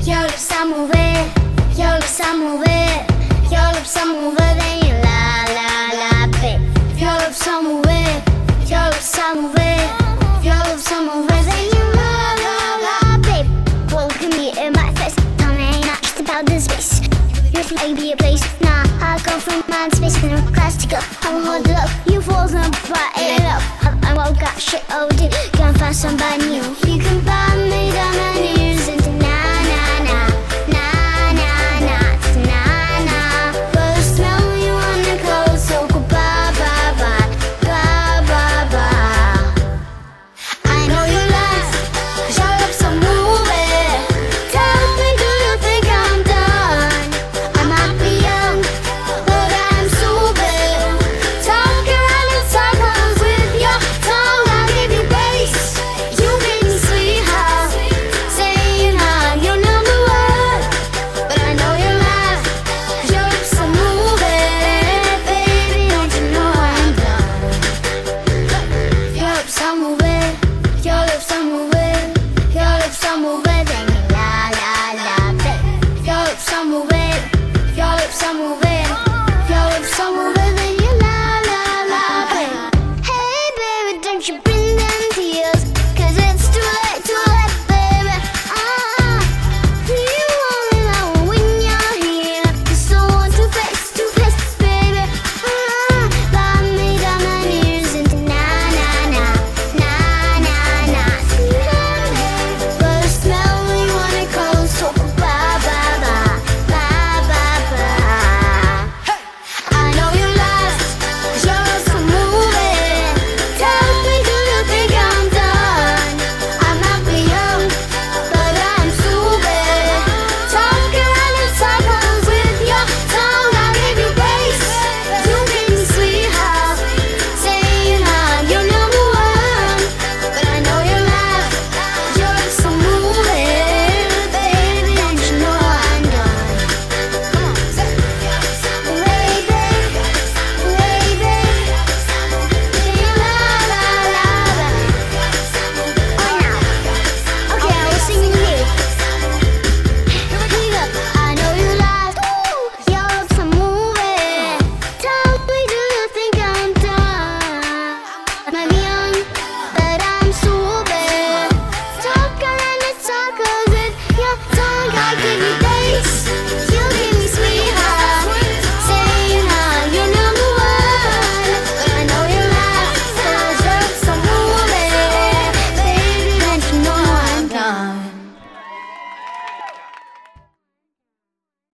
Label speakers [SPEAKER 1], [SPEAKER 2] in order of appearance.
[SPEAKER 1] Your lips are moving, your lips are moving, your lips are moving, then you la la la, babe. Your lips are moving, your lips are moving, your lips are moving, then you la la la, babe. Well, look at me in my face, tell me ain't not just about this space. You're from be a place, nah, I come from mind space, in a class to go. I'm hold it up, you fall in but it up. I won't got shit overdue, can't find somebody new. You can buy me down my knees and
[SPEAKER 2] Your lips are moving,